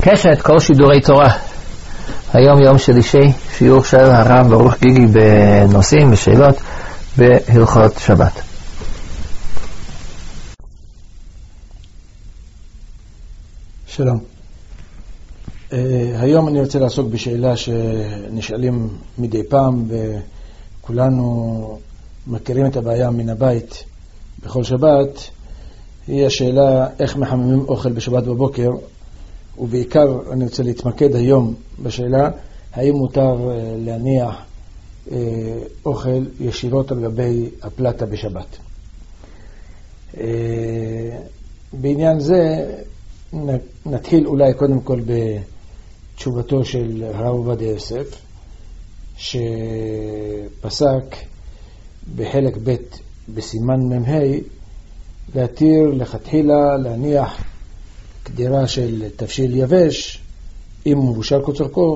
קשת, כל שידורי תורה. היום יום שלישי, שיעור של הרב ברוך גיגי בנושאים ושאלות בהלכות שבת. שלום. היום אני רוצה לעסוק בשאלה שנשאלים מדי פעם, וכולנו מכירים את הבעיה מן הבית בכל שבת. היא השאלה איך מחממים אוכל בשבת בבוקר, ובעיקר אני רוצה להתמקד היום בשאלה האם מותר להניח אוכל ישירות על גבי הפלטה בשבת. בעניין זה נתחיל אולי קודם כל בתשובתו של הרב עובדיה יוסף, שפסק בחלק ב' בסימן מ"ה להתיר לכתחילה להניח קדירה של תבשיל יבש, אם מבושל כצורכו,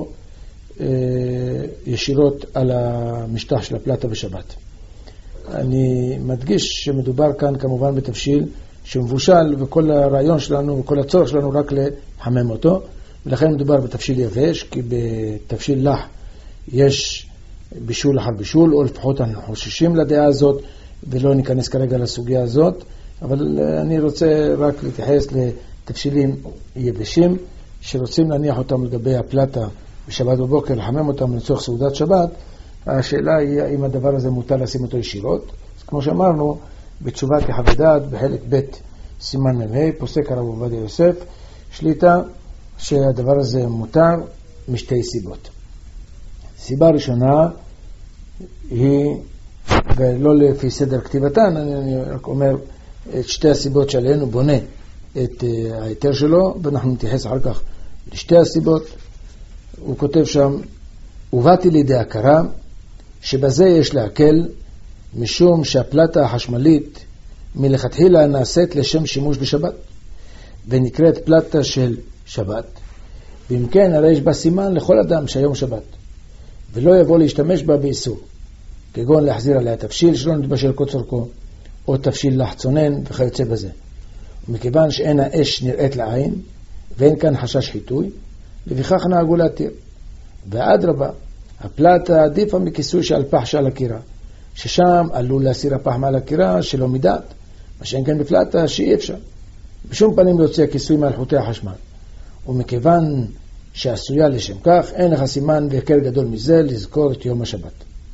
ישירות על המשטח של הפלטה בשבת. אני מדגיש שמדובר כאן כמובן בתבשיל שמבושל, וכל הרעיון שלנו וכל הצורך שלנו רק לחמם אותו, ולכן מדובר בתבשיל יבש, כי בתבשיל לח יש בישול אחר בישול, או לפחות אנחנו חוששים לדעה הזאת, ולא ניכנס כרגע לסוגיה הזאת, אבל אני רוצה רק להתייחס לתבשילים יבשים שרוצים להניח אותם לגבי הפלטה בשבת בבוקר, לחמם אותם לצורך סעודת שבת. השאלה היא האם הדבר הזה מותר לשים אותו ישירות. אז כמו שאמרנו, בתשובת יחווה דעת בחלק ב' סימן מ"ה פוסק הרב עובדיה יוסף שליטה שהדבר הזה מותר משתי סיבות. סיבה ראשונה היא, ולא לפי סדר כתיבתן, אני רק אומר את שתי הסיבות שעליהן הוא בונה את ההיתר שלו, ואנחנו נתייחס אחר כך לשתי הסיבות. הוא כותב שם, ובאתי לידי הכרה שבזה יש להקל, משום שהפלטה החשמלית מלכתחילה נעשית לשם שימוש בשבת, ונקראת פלטה של שבת, ואם כן הרי יש בה סימן לכל אדם שהיום שבת, ולא יבוא להשתמש בה באיסור, כגון להחזיר עליה תבשיל שלא נתבשל כצורכו, או תבשיל לחצונן וכיוצא בזה. ומכיוון שאין האש נראית לעין, ואין כאן חשש חיטוי, לפיכך נהגו להתיר. ואדרבה, הפלטה עדיפה מכיסוי שעל פח שעל הקירה, ששם עלול להסיר הפח מעל הקירה שלא מדעת, מה שאין כאן בפלטה שאי אפשר. בשום פנים להוציא הכיסוי מעל חוטי החשמל. ומכיוון שעשויה לשם כך, אין לך סימן והקל גדול מזה לזכור את יום השבת.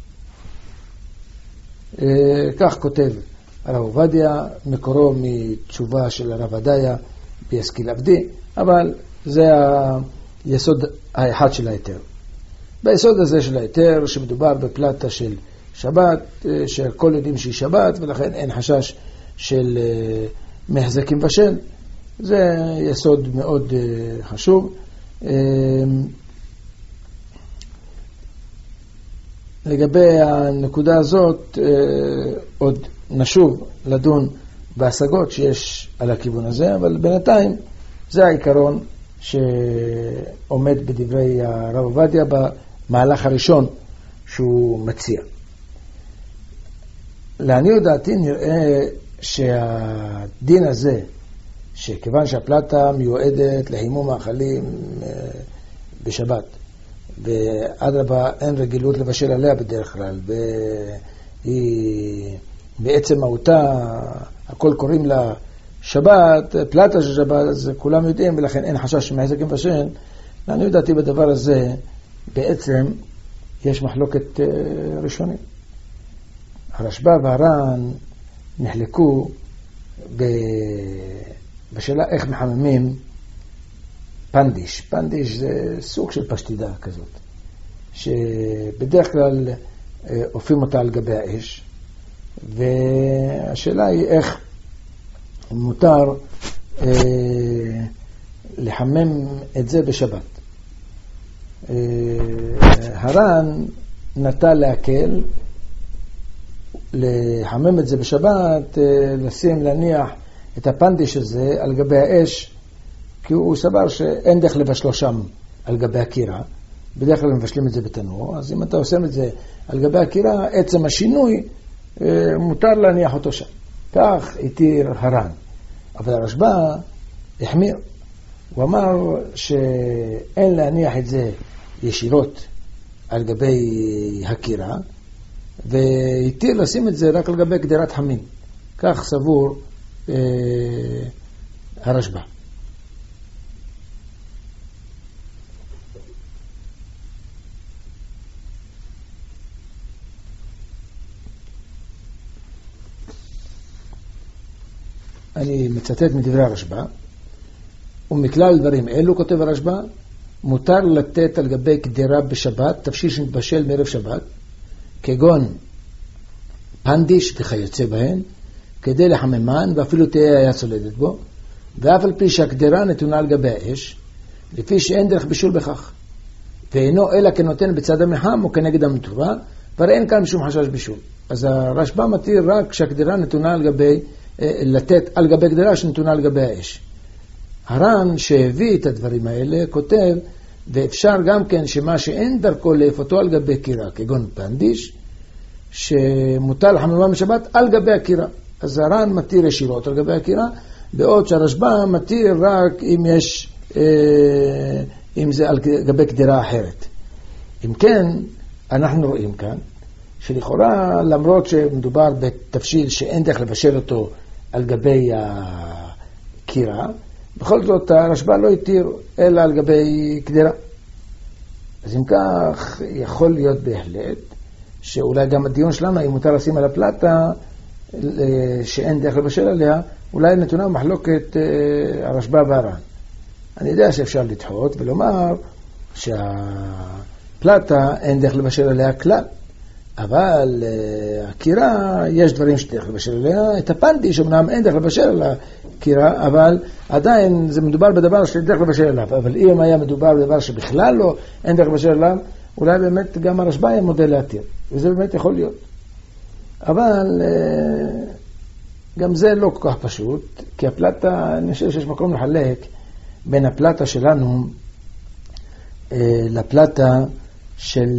כך כותב הרב עובדיה, מקורו מתשובה של הרב עדיה ביסקיל עבדי, אבל זה היסוד האחד של ההיתר. ביסוד הזה של ההיתר, שמדובר בפלטה של שבת, שכל יודעים שהיא שבת, ולכן אין חשש של מחזקים בשל, זה יסוד מאוד חשוב. לגבי הנקודה הזאת, עוד נשוב לדון בהשגות שיש על הכיוון הזה, אבל בינתיים זה העיקרון שעומד בדברי הרב עובדיה במהלך הראשון שהוא מציע. לעניות דעתי נראה שהדין הזה, שכיוון שהפלטה מיועדת לחימום מאכלים בשבת, ואדרבה אין רגילות לבשל עליה בדרך כלל, והיא בעצם מהותה, הכל קוראים לה שבת, פלטה של שבת, אז כולם יודעים, ולכן אין חשש שמחזקים בשל. אני יודעתי בדבר הזה, בעצם יש מחלוקת ראשונים. הרשב"א והר"ן נחלקו בשאלה איך מחממים פנדיש. פנדיש זה סוג של פשטידה כזאת, שבדרך כלל אופים אותה על גבי האש, והשאלה היא איך מותר לחמם את זה בשבת. הר"ן נטה להקל, לחמם את זה בשבת, להניח את הפנדיש הזה על גבי האש, כי הוא סבר שאין דרך לבשלו שם על גבי הקירה, בדרך כלל מבשלים את זה בתנור, אז אם אתה עושה את זה על גבי הקירה, עצם השינוי מותר להניח אותו שם. כך התיר הר"ן. אבל הרשב"א החמיר, הוא אמר שאין להניח את זה ישירות על גבי הקירה, והתיר לשים את זה רק על גבי קדירת חמין. כך סבור הרשב"א. אני מצטט מדברי הרשב"א, ומכלל דברים אלו, כותב הרשב"א, מותר לתת על גבי קדירה בשבת, תבשיל שנתבשל מערב שבת, כגון פנדיש וכיוצא בהן, כדי לחממן, ואפילו תהיה היה צולדת בו, ואף על פי שהקדירה נתונה על גבי האש, לפי שאין דרך בישול בכך, ואינו אלא כנותן בצד המחם או כנגד המטורה, והרי אין כאן משום חשש בישול. אז הרשב"א מתיר רק שהקדירה נתונה על גבי, לתת על גבי קדירה שנתונה על גבי האש. הר"ן שהביא את הדברים האלה כותב, ואפשר גם כן שמה שאין דרכו לאפותו על גבי קירה, כגון פנדיש, שמוטל לחממה בשבת על גבי הקירה. אז הר"ן מתיר ישירות על גבי הקירה, בעוד שהרשב"א מתיר רק אם יש, אם זה על גבי קדירה אחרת. אם כן, אנחנו רואים כאן, שלכאורה למרות שמדובר בתבשיל שאין דרך לבשל אותו על גבי הקירה, בכל זאת הרשב"א לא התיר אלא על גבי קדירה. אז אם כך יכול להיות בהחלט שאולי גם הדיון שלנו, אם מותר לשים על הפלטה שאין דרך לבשל עליה, אולי נתונה מחלוקת הרשב"א והר"ן. אני יודע שאפשר לדחות ולומר שהפלטה אין דרך לבשל עליה כלל, אבל הקירה יש דברים שדרך לבשל עליה. את הפנדיש אמנם אין דרך לבשל על הקירה, אבל עדיין זה מדובר בדבר שדרך לבשל עליו. אבל אם היה מדובר בדבר שבכלל לא אין דרך לבשל עליו, אולי באמת גם הרשב"א יהיה מודל להתיר, וזה באמת יכול להיות. אבל גם זה לא כל כך פשוט, כי הפלטה, אני חושב שיש מקום לחלק בין הפלטה שלנו לפלטה של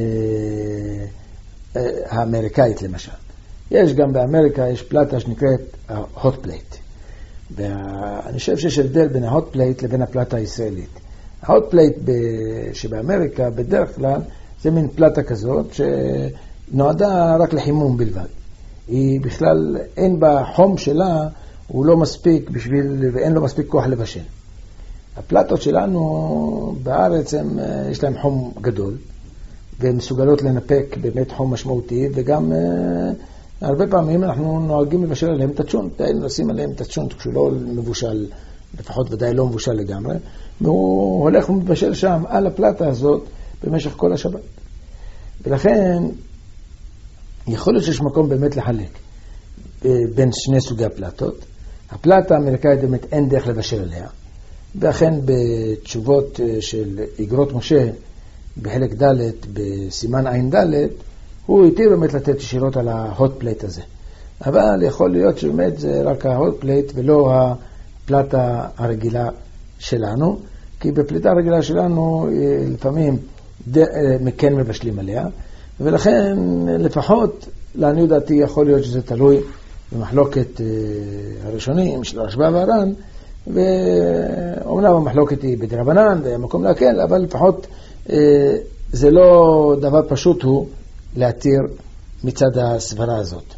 האמריקאית למשל. יש גם באמריקה, יש פלטה שנקראת hot plate. ואני חושב שיש הבדל בין ה-hot plate לבין הפלטה הישראלית. ה-hot plate שבאמריקה בדרך כלל זה מין פלטה כזאת שנועדה רק לחימום בלבד. היא בכלל אין בה חום שלה, הוא לא מספיק בשביל, ואין לו מספיק כוח לבשל. הפלטות שלנו בארץ יש להם חום גדול, והן מסוגלות לנפק באמת חום משמעותי, וגם הרבה פעמים אנחנו נוהגים לבשל עליהם את הצ'ונט, נשים עליהם את הצ'ונט כשהוא לא מבושל, לפחות ודאי לא מבושל לגמרי, והוא הולך ומבשל שם על הפלטה הזאת במשך כל השבת. ולכן יכול להיות שיש מקום באמת לחלק בין שני סוגי הפלטות. הפלטה האמריקאית באמת אין דרך לבשל עליה, ואכן בתשובות של איגרות משה בחלק ד' בסימן עין ד' הוא התיר באמת לתת ישירות על ההוט פלייט הזה. אבל יכול להיות שבאמת זה רק ההוט פלייט ולא הפלטה הרגילה שלנו, כי בפליטה הרגילה שלנו לפעמים כן מבשלים עליה, ולכן לפחות לעניות דעתי יכול להיות שזה תלוי במחלוקת הראשונים של הרשב"א והר"ן, ואומנם המחלוקת היא בדרבנן ומקום להקל, אבל לפחות זה לא דבר פשוט הוא להתיר מצד הסברה הזאת.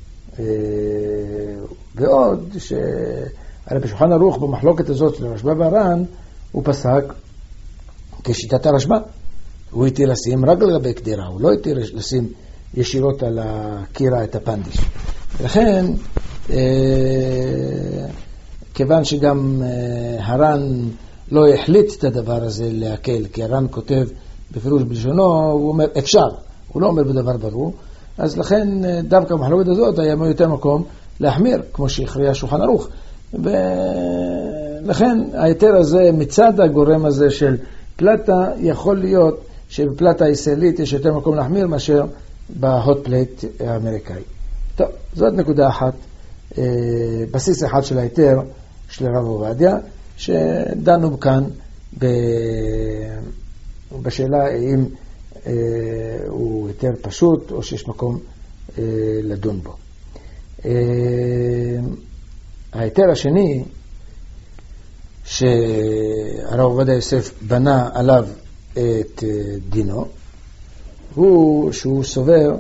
ועוד שהרי בשולחן ערוך במחלוקת הזאת של הרשב"א והר"ן הוא פסק כשיטת הרשב"א. הוא התיר לשים רק לגבי קדירה, הוא לא התיר לשים ישירות על הקירה את הפנדיש. ולכן כיוון שגם הר"ן לא החליט את הדבר הזה להקל, כי הר"ן כותב בפירוש בלשונו, הוא אומר אפשר, הוא לא אומר בדבר ברור, אז לכן דווקא במחלוקת הזאת היה יותר מקום להחמיר, כמו שהכריע שולחן ערוך. ולכן היתר הזה מצד הגורם הזה של פלטה, יכול להיות שבפלטה הישראלית יש יותר מקום להחמיר מאשר בהוט פלייט האמריקאי. טוב, זאת נקודה אחת, בסיס אחד של היתר של הרב עובדיה, שדנו כאן בשאלה האם הוא היתר פשוט או שיש מקום לדון בו. היתר השני, שהרב עובדיה יוסף בנה עליו את דינו, הוא שהוא סובר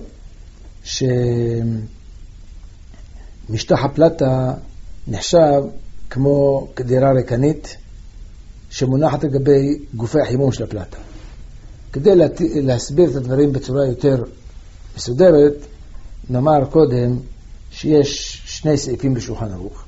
שמשטח הפלטה נחשב כמו קדירה ריקנית שמונחת לגבי גופי החימום של הפלטה. כדי להסביר את הדברים בצורה יותר מסודרת, נאמר קודם שיש שני סעיפים בשולחן ערוך,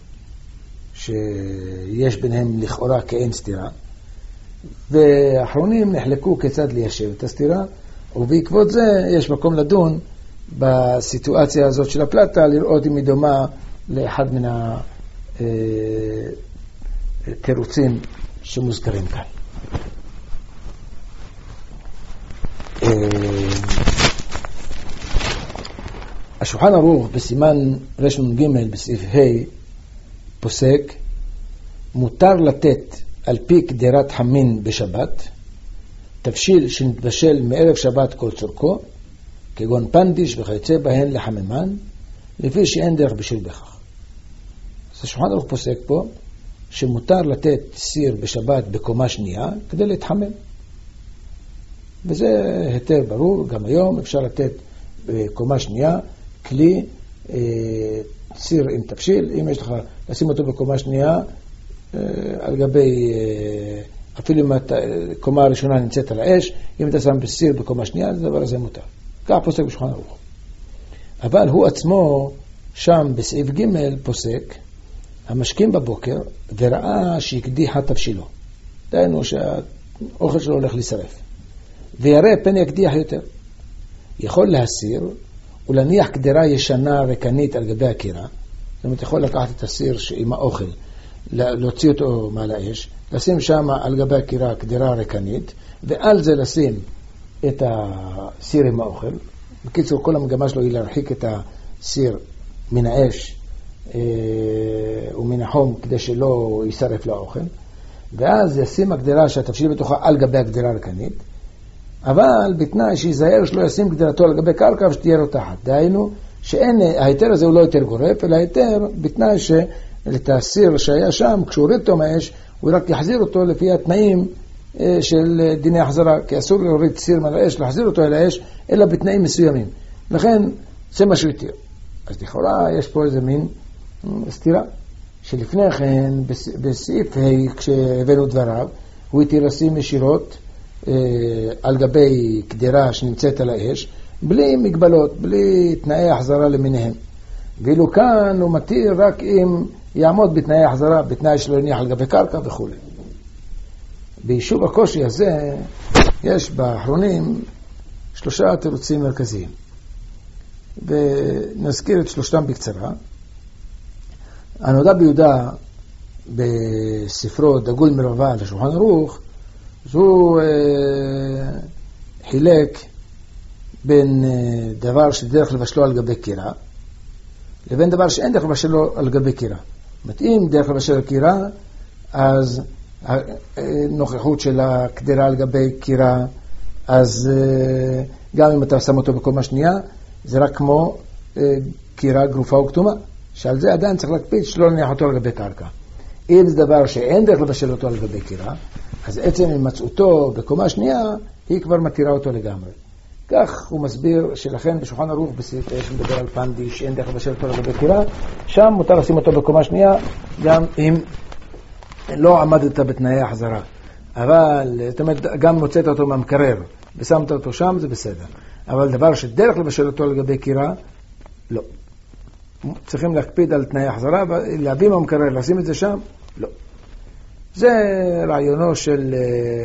שיש ביניהם לכאורה כאין סתירה, והאחרונים נחלקו כיצד ליישב את הסתירה, ובעקבות זה יש מקום לדון בסיטואציה הזאת של הפלטה, לראות אם היא דומה לאחד מן התירוצים שמוזכרים כאן. השולחן ערוך בסימן רנ"ג בסעיף ה' פוסק, מותר לתת על פי קדירת חמין בשבת, תבשיל שנתבשל מערב שבת כל צורכו, כגון פנדיש וכיוצא בהן לחממן, לפי שאין דרך בישול בכך. אז השולחן ערוך פוסק פה, שמותר לתת סיר בשבת בקומה שנייה כדי להתחמם. וזה היתר ברור, גם היום אפשר לתת בקומה שנייה כלי סיר עם תבשיל, אם יש לך לשים אותו בקומה שנייה, על גבי, אפילו אם הקומה הראשונה נמצאת על האש, אם אתה שם בסיר בקומה שנייה, הדבר הזה מותר. כך פוסק בשולחן ערוך. אבל הוא עצמו שם בסעיף ג' פוסק, המשכים בבוקר וראה שהקדיחה תבשילו. דהיינו שהאוכל שלו הולך להישרף. וירא פן יקדיח יותר. יכול להסיר ולהניח קדירה ישנה ריקנית על גבי הקירה. זאת אומרת, יכול לקחת את הסיר עם האוכל, להוציא אותו מעל האש, לשים שם על גבי הקירה קדירה ריקנית, ועל זה לשים את הסיר עם האוכל. בקיצור, כל המגמה שלו היא להרחיק את הסיר מן האש ומן החום כדי שלא יישרף לאוכל, ואז ישים הקדירה שהתבשיל בתוכה על גבי הקדירה הריקנית, אבל בתנאי שיזהר שלא ישים קדירתו על גבי קרקע ושתהיה רותחת. דהיינו ההיתר הזה הוא לא היתר גורף, אלא היתר בתנאי שאת הסיר שהיה שם, כשהוא הוריד אותו מהאש, הוא רק יחזיר אותו לפי התנאים של דיני החזרה, כי אסור להוריד סיר מעל האש, להחזיר אותו אל האש, אלא בתנאים מסוימים. לכן זה מה שהוא התיר. אז לכאורה יש פה איזה מין סתירה, שלפני כן בסעיף ה' כשהבאנו דבריו, הוא התיר לשים ישירות על גבי קדירה שנמצאת על האש, בלי מגבלות, בלי תנאי החזרה למיניהם. ואילו כאן הוא מתיר רק אם יעמוד בתנאי החזרה, בתנאי שלא יניח על גבי קרקע וכו'. ביישוב הקושי הזה יש באחרונים 3 תירוצים מרכזיים, ונזכיר את 3 בקצרה. הנודע ביהודה בספרו דגול מרבע לשולחן ערוך, הוא חילק בין דבר שדרך לבשלו על גבי קירה לבין דבר שאין דרך לבשלו על גבי קירה. מתאים דרך לבשל על קירה, אז הנוכחות של הקדירה על גבי קירה, אז גם אם אתה שם אותו בקומה שנייה, זה רק כמו קירה גרופה וכתומה, שעל זה עדיין צריך להקפיד שלא להניח אותו על גבי קרקע. אם זה דבר שאין דרך לבשל אותו על גבי קירה, אז עצם הימצאותו בקומה שנייה היא כבר מתירה אותו לגמרי. כך הוא מסביר שלכן בשולחן ערוך בסעיף שמדבר על פנדיש שאין דרך לבשל אותו על גבי קירה, שם מותר לשים אותו בקומה שנייה גם אם לא עמדת בתנאי החזרה. אבל זאת אומרת, גם מוצאת אותו מהמקרר ושמת אותו שם, זה בסדר. אבל דבר שדרך לבשל אותו על גבי קירה, לא. צריכים להקפיד על תנאי החזרה, להביא מהמקרר, לשים את זה שם, לא. זה רעיונו של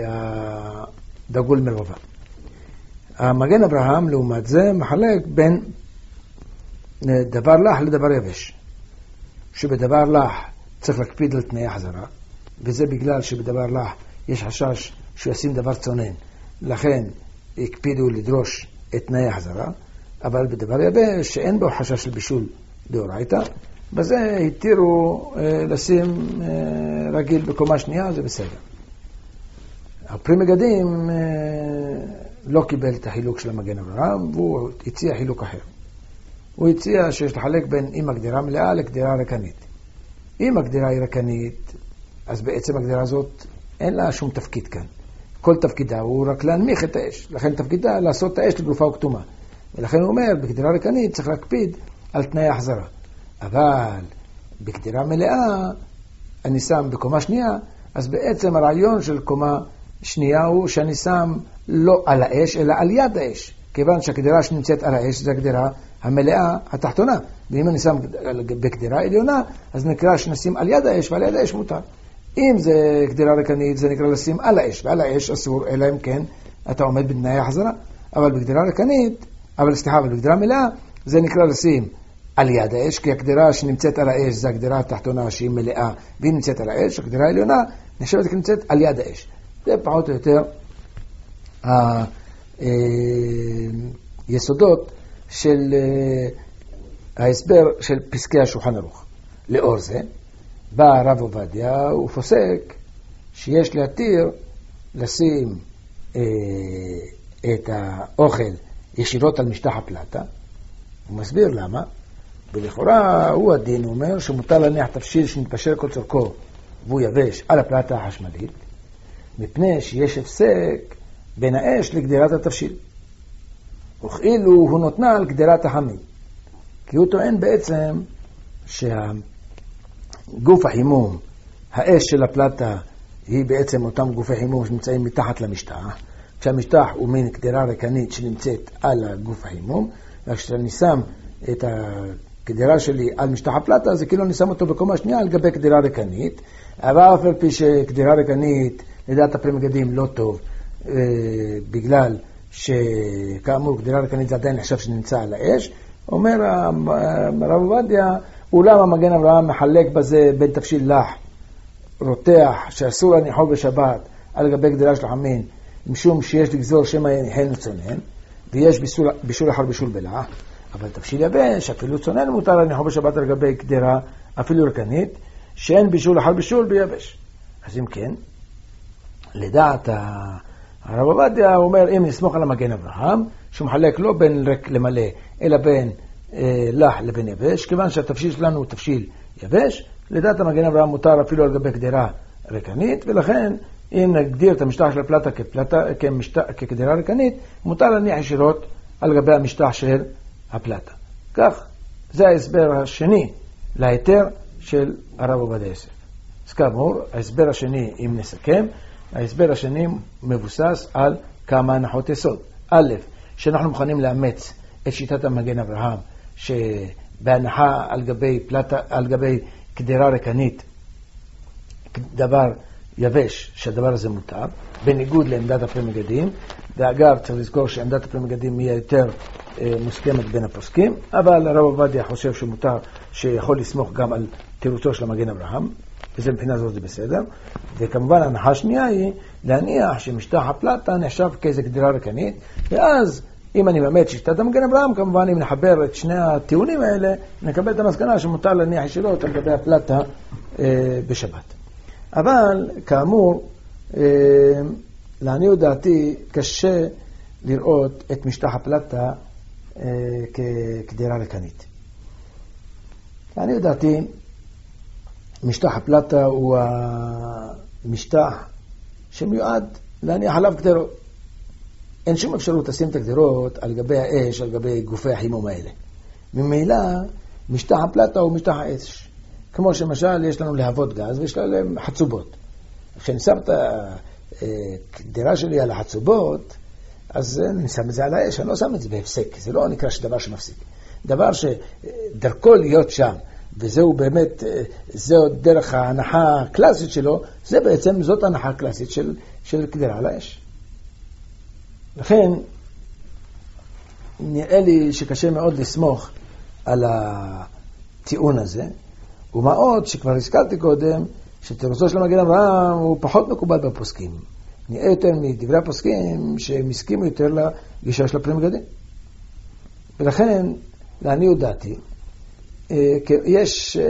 דגול מרבע. המגן אברהם, לעומת זה, מחלק בין דבר לח לדבר יבש. שבדבר לח צריך להקפיד על תנאי החזרה, וזה בגלל שבדבר לח יש חשש שהוא ישים דבר צונן. לכן הקפידו לדרוש את תנאי החזרה, אבל בדבר יבש שאין בו חשש של בישול דאורייתא, בזה התירו לשים רגיל בקומה שנייה, זה בסדר. הפרי מגדים לא קיבל את החילוק של המגן אברהם, והוא הציע חילוק אחר. הוא הציע שיש לחלק בין אם הקדירה מלאה לקדירה ריקנית. אם הקדירה היא ריקנית, אז בעצם הגדרה הזאת אין לה שום תפקיד כאן. כל תפקידה הוא רק להנמיך את האש. לכן תפקידה לעשות את האש לגופה וכתומה. ולכן הוא אומר, בגדירה ריקנית צריך להקפיד על תנאי החזרה. אבל בגדירה מלאה, אני שם בקומה שנייה, אז בעצם הרעיון של קומה שנייה הוא שאני שם לא על האש, אלא על יד האש. כיוון שהגדירה שנמצאת על האש זה הגדירה המלאה התחתונה. ואם אני שם בגדירה עליונה, אז נקרא שנשים על יד האש, ועל יד האש מותר. אם זה גדירה ריקנית, זה נקרא לשים על האש, ועל האש אסור, אלא אם כן אתה עומד בתנאי החזרה. אבל בגדירה ריקנית, אבל בגדירה מלאה, זה נקרא לשים על יד האש, כי הגדירה שנמצאת על האש זה הגדירה התחתונה שהיא מלאה, והיא נמצאת על האש, הגדירה העליונה נחשבת כנמצאת על יד האש. זה פחות או יותר היסודות של ההסבר של פסקי השולחן ערוך. לאור זה, בא הרב עובדיה ופוסק שיש להתיר לשים את האוכל ישירות על משטח הפלטה. הוא מסביר למה. ולכאורה הוא הדין אומר שמותר להניח תבשיל שנתבשל כל צורכו והוא יבש על הפלטה החשמלית, מפני שיש הפסק בין האש לגדירת התבשיל. וכאילו הוא נותנה על גדירת החמין. כי הוא טוען בעצם שהגוף החימום, האש של הפלטה, היא בעצם אותם גופי חימום שנמצאים מתחת למשטח, כשהמשטח הוא מין גדירה ריקנית שנמצאת על הגוף החימום, וכשאני שם את הגדירה שלי על משטח הפלטה, זה כאילו אני שם אותו בקומה שנייה על גבי גדירה ריקנית, אבל אף על פי שגדירה ריקנית, לדעת הפרי מגדים לא טוב, בגלל שכאמור גדירה ריקנית זה עדיין נחשב שנמצא על האש. אומר הרב עובדיה, אולם המגן אברהם מחלק בזה בין תבשיל לח, רותח, שאסור להניחו בשבת על גבי גדירה של חמין, משום שיש לגזור שמא יחל צונן, ויש בישול אחר בישול בלח, אבל תבשיל יבש, אפילו צונן מותר להניחו בשבת על גבי גדירה, אפילו ריקנית, שאין בישול אחר בישול ביבש. אז אם כן, לדעת הרב עובדיה הוא אומר, אם נסמוך על המגן אברהם, שהוא מחלק לא בין ריק למלא, אלא בין לח לבין יבש, כיוון שהתבשיל שלנו הוא תבשיל יבש, לדעת המגן אברהם מותר אפילו על גבי גדירה ריקנית, ולכן אם נגדיר את המשטח של הפלטה כגדירה ריקנית, מותר להניח ישירות על גבי המשטח של הפלטה. כך, זה ההסבר השני להיתר של הרב עובדיה יוסף. אז כאמור, ההסבר השני, אם נסכם, ההסבר השני מבוסס על כמה הנחות יסוד. א', שאנחנו מוכנים לאמץ את שיטת המגן אברהם, שבהנחה על גבי גדירה ריקנית, דבר יבש, שהדבר הזה מותר, בניגוד לעמדת הפרי מגדים, ואגב, צריך לזכור שעמדת הפרי מגדים היא יותר מוסכמת בין הפוסקים, אבל הרב עובדיה חושב שמותר, שיכול לסמוך גם על תירוצו של המגן אברהם, וזה מבחינה זאת זה בסדר. וכמובן ההנחה השנייה היא להניח שמשטח הפלטה נחשב כאיזה גדירה ריקנית, ואז אם אני מאמץ שיטת המגן אברהם, כמובן אם נחבר את שני הטיעונים האלה, נקבל את המסקנה שמותר להניח ישירות על גבי הפלטה בשבת. אבל כאמור, לעניות דעתי קשה לראות את משטח הפלטה כגדירה ריקנית. לעניות דעתי, משטח הפלטה הוא המשטח שמיועד להניח עליו גדרות. אין שום אפשרות לשים את הגדרות על גבי האש, על גבי גופי החימום האלה. ממילא, משטח הפלטה הוא משטח האש. כמו שמשל יש לנו להבות גז ויש להם חצובות. כשאני שם את הגדרה שלי על החצובות, אז אני שם את זה על האש, אני לא שם את זה בהפסק. זה לא נקרא שדבר שמפסיק. דבר שדרכו להיות שם, וזהו באמת, זהו דרך ההנחה הקלאסית שלו, זה בעצם זאת ההנחה הקלאסית של גדירה על האש. לכן, נראה לי שקשה מאוד לסמוך על הטיעון הזה, ומה עוד שכבר הזכרתי קודם, שתירוצו של המגן אברהם הוא פחות מקובל בפוסקים. נראה יותר מדברי הפוסקים שהם הסכימו יותר לגישה של הפרי מגדים. ולכן, לעניות דעתי, יש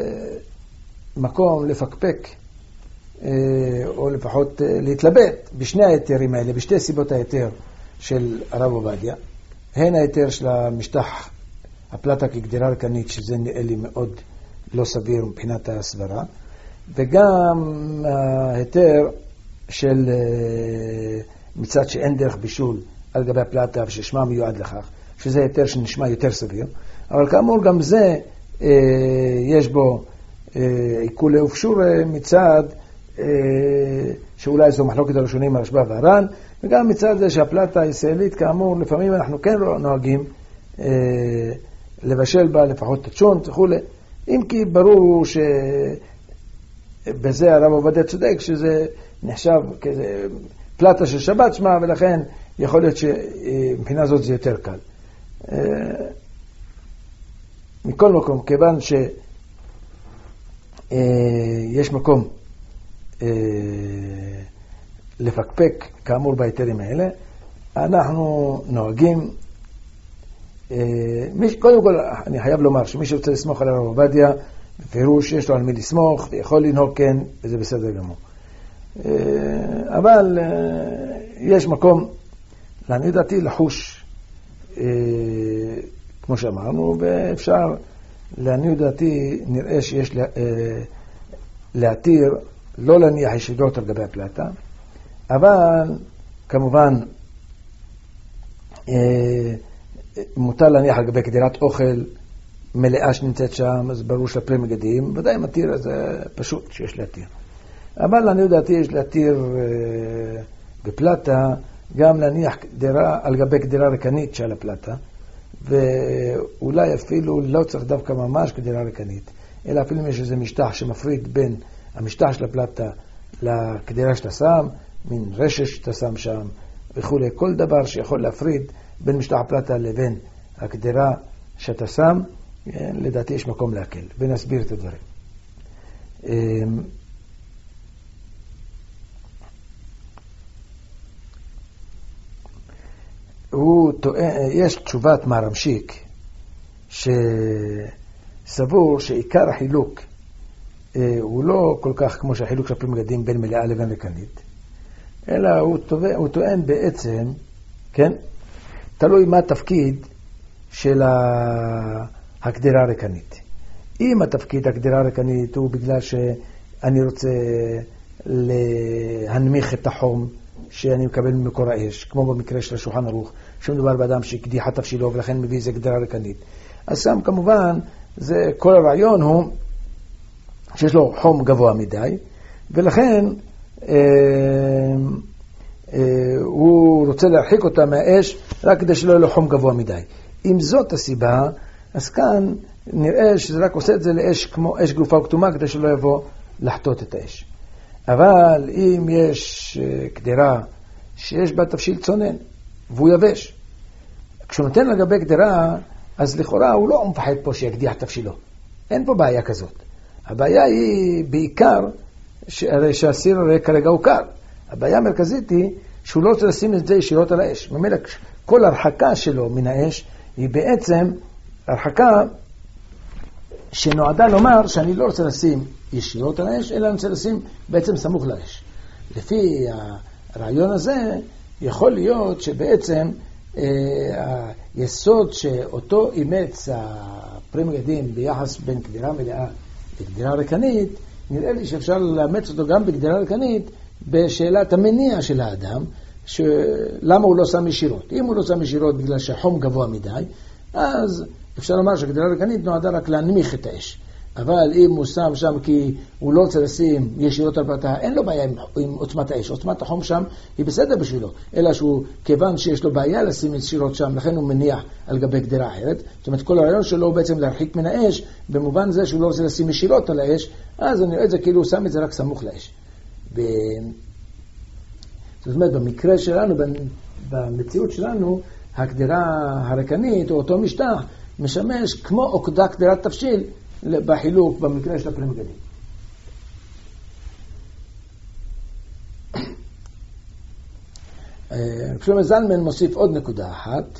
מקום לפקפק, או לפחות להתלבט בשני ההיתרים האלה, בשתי סיבות ההיתר של הרב עובדיה. הן ההיתר של המשטח הפלטה כגדירה ריקנית, שזה נראה לי מאוד לא סביר מבחינת הסברה, וגם ההיתר של מצד שאין דרך בישול על גבי הפלטה וששמה מיועד לכך, שזה היתר שנשמע יותר סביר, אבל כאמור גם זה יש בו עיקולי ופשור מצד שאולי זו מחלוקת הראשונים הרשב"א והר"ן, וגם מצד זה שהפלטה הישראלית כאמור לפעמים אנחנו כן נוהגים לבשל בה לפחות תצ'ון וכו', אם כי ברור שבזה הרב עובדיה צודק שזה נחשב כזה פלטה של שבת שמה, ולכן יכול להיות שמבחינה זאת זה יותר קל. מכל מקום, כיוון שיש מקום לפקפק כאמור בהיתרים האלה, אנחנו נוהגים, קודם כל אני חייב לומר שמי שרוצה לסמוך על הרב עובדיה, בפירוש יש לו על מי לסמוך ויכול לנהוג כן, וזה בסדר גמור. אבל יש מקום, לעניות דעתי, לחוש, כמו שאמרנו, ואפשר, לעניות דעתי, נראה שיש להתיר, לא להניח ישירות על גבי הפלטה, אבל כמובן מותר להניח על גבי קדירת אוכל מלאה שנמצאת שם, אז ברור שהפרי מגדים, ודאי מתיר, אז פשוט שיש להתיר. אבל לעניות דעתי יש להתיר בפלטה, גם להניח קדירה על גבי קדירה רקנית של הפלטה, ואולי אפילו לא צריך דווקא ממש קדירה רקנית, אלא אפילו אם יש איזה משטח שמפריד בין המשטח של הפלטה לקדירה שאתה שם, מין רשש שאתה שם שם וכו', כל דבר שיכול להפריד בין משטח הפלטה לבין הקדירה שאתה שם, לדעתי יש מקום להקל, ונסביר את הדברים. יש תשובת מהרמשיק שסבור שעיקר החילוק הוא לא כל כך כמו שהחילוק של הפרי מגדים בין מלאה לבין רקנית, אלא הוא טוען בעצם, כן, תלוי מה התפקיד של הקדירה הרקנית. אם התפקיד הקדירה הרקנית הוא בגלל שאני רוצה להנמיך את החום שאני מקבל ממקור האש, כמו במקרה של השולחן ערוך, שמדובר באדם שקדיחה תבשילו ולכן מביא איזה קדירה רקנית. אז שם כמובן, כל הרעיון הוא שיש לו חום גבוה מדי, ולכן הוא רוצה להרחיק אותה מהאש רק כדי שלא יהיה לו חום גבוה מדי. אם זאת הסיבה, אז כאן נראה שזה רק עושה את זה לאש כמו אש גרופה וכתומה, כדי שלא יבוא לחטות את האש. אבל אם יש קדירה שיש בה תבשיל צונן והוא יבש, כשהוא נותן לגבי קדירה, אז לכאורה הוא לא מפחד פה שיקדיח תבשילו. אין פה בעיה כזאת. הבעיה היא בעיקר שהסיר הרי כרגע הוא קר. הבעיה המרכזית היא שהוא לא רוצה לשים את זה ישירות על האש. ממילא כל הרחקה שלו מן האש היא בעצם הרחקה שנועדה לומר שאני לא רוצה לשים ישירות על האש, אלא אני רוצה לשים בעצם סמוך לאש. לפי הרעיון הזה יכול להיות שבעצם היסוד שאותו אימץ הפרי מגדים ביחס בין קדירה מלאה לקדירה רקנית, נראה לי שאפשר לאמץ אותו גם בקדירה רקנית בשאלת המניע של האדם, למה הוא לא שם ישירות. אם הוא לא שם ישירות בגלל שהחום גבוה מדי, אז אפשר לומר שהקדירה רקנית נועדה רק להנמיך את האש. אבל אם הוא שם שם כי הוא לא רוצה לשים ישירות על פלטה, אין לו בעיה עם עוצמת האש. עוצמת החום שם היא בסדר בשבילו, אלא שהוא, כיוון שיש לו בעיה לשים ישירות שם, לכן הוא מניח על גבי קדירה אחרת. זאת אומרת, כל הרעיון שלו הוא בעצם להרחיק מן האש, במובן זה שהוא לא רוצה לשים ישירות על האש, אז אני רואה את זה כאילו הוא שם את זה רק סמוך לאש. זאת אומרת, במקרה שלנו, במציאות שלנו, הקדירה הרקנית או אותו משטח משמש כמו עוקדה קדירת תבשיל בחילוק במקרה של הפרי מגדים. שלמה זלמן מוסיף עוד נקודה אחת,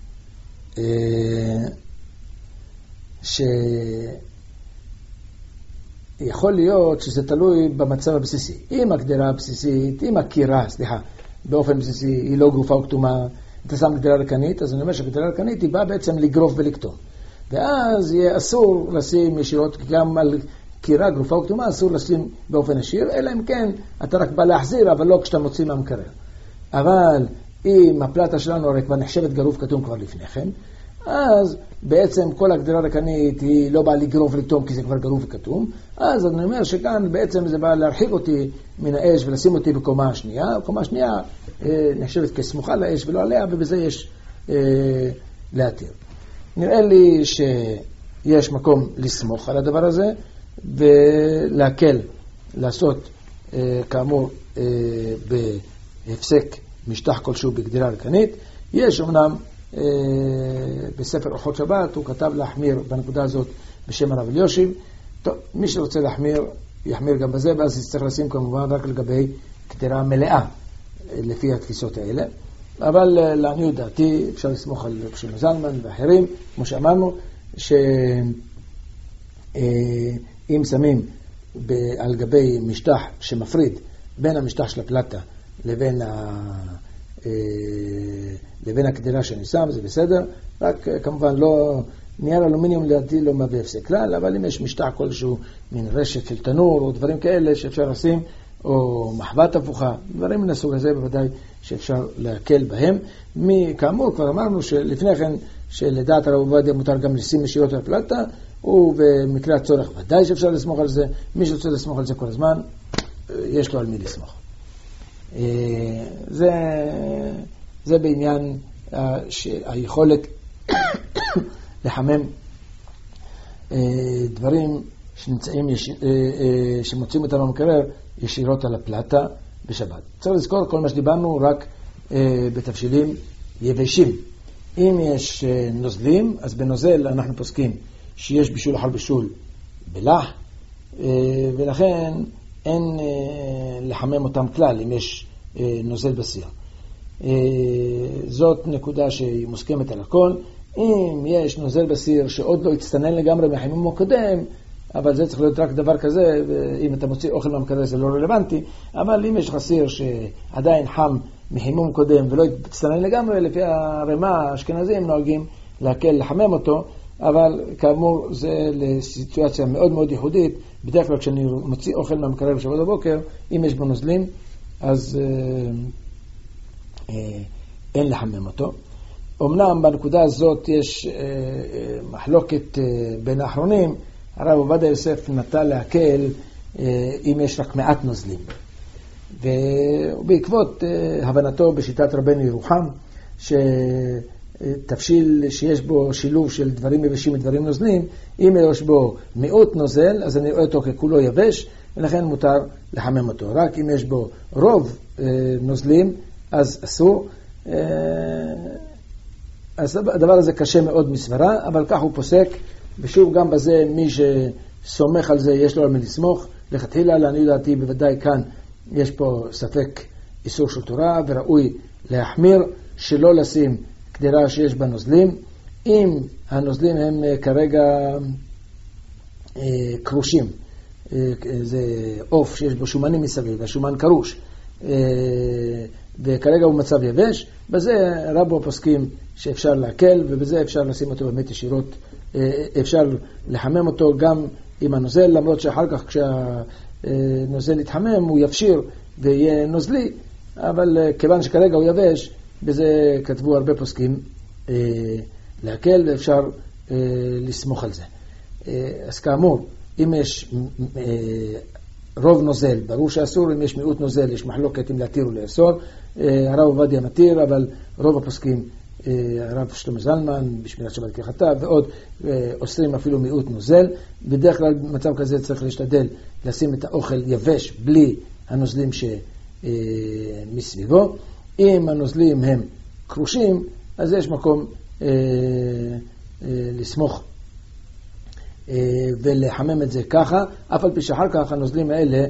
שיכול להיות שזה תלוי במצב הבסיסי. אם הקדירה הבסיסית, אם הקירה, באופן בסיסי היא לא גרופה וכתומה, אתה שם קדירה רקנית, אז אני אומר שקדירה רקנית היא באה בעצם לגרוף ולקטום. ואז יהיה אסור לשים ישירות גם על קירה, גרופה וכתומה, אסור לשים באופן ישיר, אלא אם כן אתה רק בא להחזיר, אבל לא כשאתה מוציא מהמקרר. אבל אם הפלטה שלנו הרי כבר נחשבת גרוף כתום כבר לפני כן, אז בעצם כל הגדירה ריקנית היא לא באה לגרוף ולטום כי זה כבר גרוף וכתום, אז אני אומר שכאן בעצם זה בא להרחיק אותי מן האש ולשים אותי בקומה השנייה. הקומה השנייה נחשבת כסמוכה לאש ולא עליה, ובזה יש להתיר. נראה לי שיש מקום לסמוך על הדבר הזה ולהקל, לעשות כאמור בהפסק משטח כלשהו בגדירה ריקנית. יש אמנם בספר אורחות שבת, הוא כתב להחמיר בנקודה הזאת בשם הרב אלישיב. טוב, מי שרוצה להחמיר, יחמיר גם בזה, ואז יצטרך לשים כמובן רק לגבי גדירה מלאה, לפי התפיסות האלה. אבל לעניות דעתי, אפשר לסמוך על שלמה זלמן ואחרים, כמו שאמרנו, שאם שמים על גבי משטח שמפריד בין המשטח של הפלטה לבין הגדירה שאני שם, זה בסדר, רק כמובן לא, נייר אלומיניום לדעתי לא מהווה הפסק כלל, אבל אם יש משטח כלשהו מן רשת של תנור או דברים כאלה שאפשר לשים, או מחבת הפוכה, דברים מן הסוג הזה בוודאי שאפשר להקל בהם. כאמור כבר אמרנו שלפני כן שלדעת הרב עובדיה מותר גם לשים ישירות על הפלטה, ובמקרה הצורך ודאי שאפשר לסמוך על זה. מי שרוצה לסמוך על זה כל הזמן, יש לו על מי לסמוך. זה בעניין היכולת לחמם דברים שנמצאים שמוצאים אותם במקרר ישירות על הפלטה בשבת. צריך לזכור כל מה שדיברנו רק בתבשילים יבשים. אם יש נוזלים, אז בנוזל אנחנו פוסקים שיש בישול אחר בישול בלח, ולכן אין לחמם אותם כלל אם יש נוזל בסיר. זאת נקודה שהיא מוסכמת על הכל. אם יש נוזל בסיר שעוד לא הצטנן לגמרי מהחימום הקודם, אבל זה צריך להיות רק דבר כזה, ואם אתה מוציא אוכל מהמקרר זה לא רלוונטי, אבל אם יש לך סיר שעדיין חם מחימום קודם ולא הצטנן לגמרי, לפי הרמה האשכנזים נוהגים להקל לחמם אותו, אבל כאמור זה לסיטואציה מאוד מאוד ייחודית. בדרך כלל כשאני מוציא אוכל מהמקרר בשבת בבוקר, אם יש בו נוזלים, אז אין לחמם אותו. אמנם בנקודה הזאת יש מחלוקת בין האחרונים. הרב עובדיה יוסף נטה להקל אם יש רק מעט נוזלים, ובעקבות הבנתו בשיטת רבנו ירוחם שתבשיל שיש בו שילוב של דברים יבשים ודברים נוזלים, אם יש בו מיעוט נוזל אז אני רואה אותו ככולו יבש, ולכן מותר לחמם אותו. רק אם יש בו רוב נוזלים אז אסור. אז הדבר הזה קשה מאוד מסברה, אבל כך הוא פוסק. ושוב גם בזה מי שסומך על זה יש לו על מי לסמוך. לכתחילה לעניות דעתי בוודאי כאן יש פה ספק איסור של תורה, וראוי להחמיר שלא לשים גדירה שיש בה נוזלים. אם הנוזלים הם כרגע קרושים, זה עוף שיש בו שומנים מסביב, השומן קרוש, וכרגע הוא מצב יבש, בזה רבו פוסקים שאפשר להקל, ובזה אפשר לשים אותו באמת ישירות, אפשר לחמם אותו גם עם הנוזל, למרות שאחר כך כשהנוזל יתחמם הוא יפשיר ויהיה נוזלי, אבל כיוון שכרגע הוא יבש, בזה כתבו הרבה פוסקים להקל, ואפשר לסמוך על זה. אז כאמור, אם יש רוב נוזל, ברור שאסור. אם יש מיעוט נוזל, יש מחלוקת אם להתיר או לאסור. הרב עובדיה מתיר, אבל רוב הפוסקים, הרב שלמה זלמן בשמירת שבת כהלכתה ועוד, אוסרים אפילו מיעוט נוזל. בדרך כלל במצב כזה צריך להשתדל לשים את האוכל יבש בלי הנוזלים שמסביבו. אם הנוזלים הם קרושים, אז יש מקום לסמוך ולחמם את זה ככה, אף על פי שאחר כך הנוזלים האלה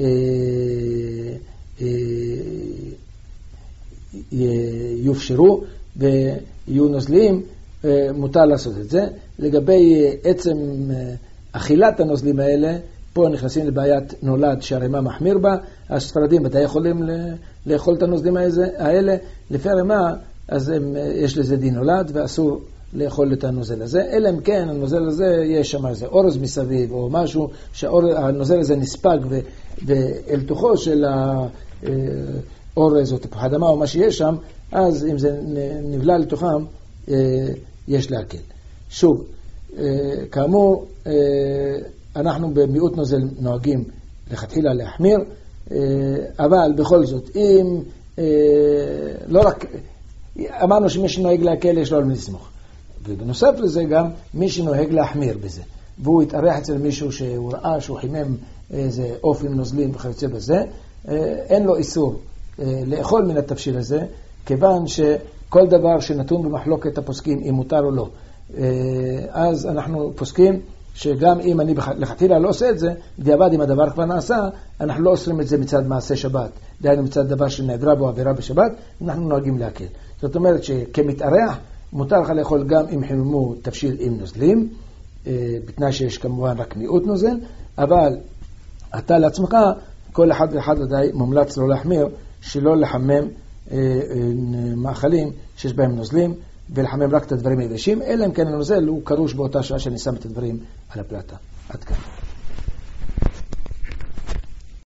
יופשרו ויהיו נוזלים, מותר לעשות את זה. לגבי עצם אכילת הנוזלים האלה, פה נכנסים לבעיית נולד שהרמה מחמיר בה. הספרדים ודאי יכולים לאכול את הנוזלים האלה לפי הרמה, אז יש לזה דין נולד ואסור לאכול את הנוזל הזה, אלא אם כן הנוזל הזה יש שם איזה אורז מסביב, או משהו שהנוזל הזה נספג ואל תוכו של האורז או תפוח אדמה או מה שיש שם, אז אם זה נבלע לתוכם, יש להקל. שוב, כאמור, אנחנו במיעוט נוזל נוהגים לכתחילה להחמיר, אבל בכל זאת, אם לא רק, אמרנו שמי שנוהג להקל יש לו על מי לסמוך. ובנוסף לזה גם מי שנוהג להחמיר בזה. והוא התארח אצל מישהו שהוא ראה שהוא חימם איזה עוף עם נוזלים וכיוצא בזה, אין לו איסור לאכול מן התבשיל הזה, כיוון שכל דבר שנתון במחלוקת הפוסקים אם מותר או לא, אז אנחנו פוסקים שגם אם אני לכתחילה לא עושה את זה, בדיעבד אם הדבר כבר נעשה, אנחנו לא אוסרים את זה מצד מעשה שבת. דהיינו מצד דבר שנעברה בו עבירה בשבת, אנחנו נוהגים להקל. זאת אומרת שכמתארח, מותר לך לאכול גם אם חיממו תבשיל עם נוזלים, בתנאי שיש כמובן רק מיעוט נוזל, אבל אתה לעצמך, כל אחד ואחד ודאי מומלץ לא להחמיר, שלא לחמם מאכלים שיש בהם נוזלים, ולחמם רק את הדברים היבשים, אלא אם כן הנוזל הוא קרוש באותה שעה שאני שם את הדברים על הפלטה. עד כאן.